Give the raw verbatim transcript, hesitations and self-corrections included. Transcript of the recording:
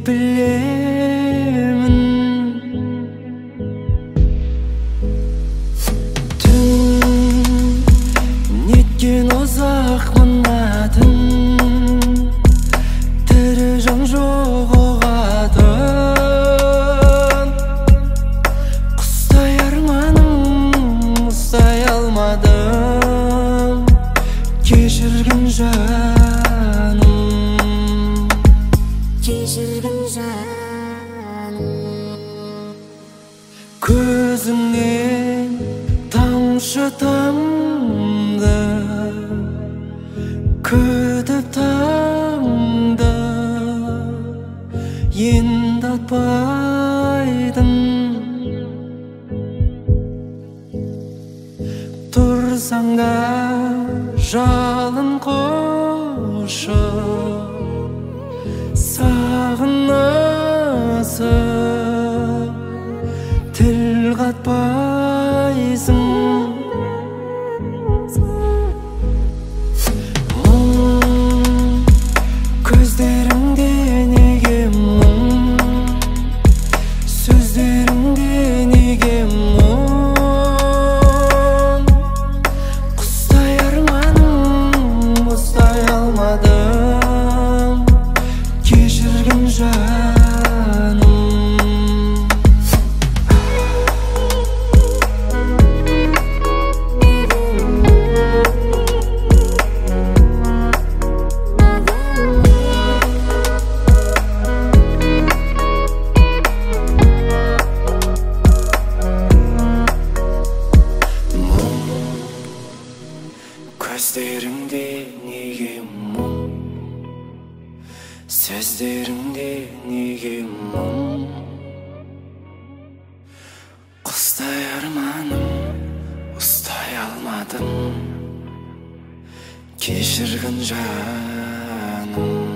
білемін. Түн неткен ұзақ мына түн, тірі жан жоқ оғатын. Құстай арманым, ұстай алмадым. Кешіргін жаным, кешіргін жаным. Көзіңнен тамшы тамды, күтіп таңды, енді атпайдым. Тұрсаң да жалын қошып, сағынысып тіл қатпайсың. Мұң көздеріңде неге мұң, сөздеріңде неге мұң. Құстай арманым, ұстай алмадым. Кешіргін жаным. Көздеріңде неге мұң, сөздеріңде неге мұң. Құстай арманым, ұстай алмадым. Кешіргін жаным.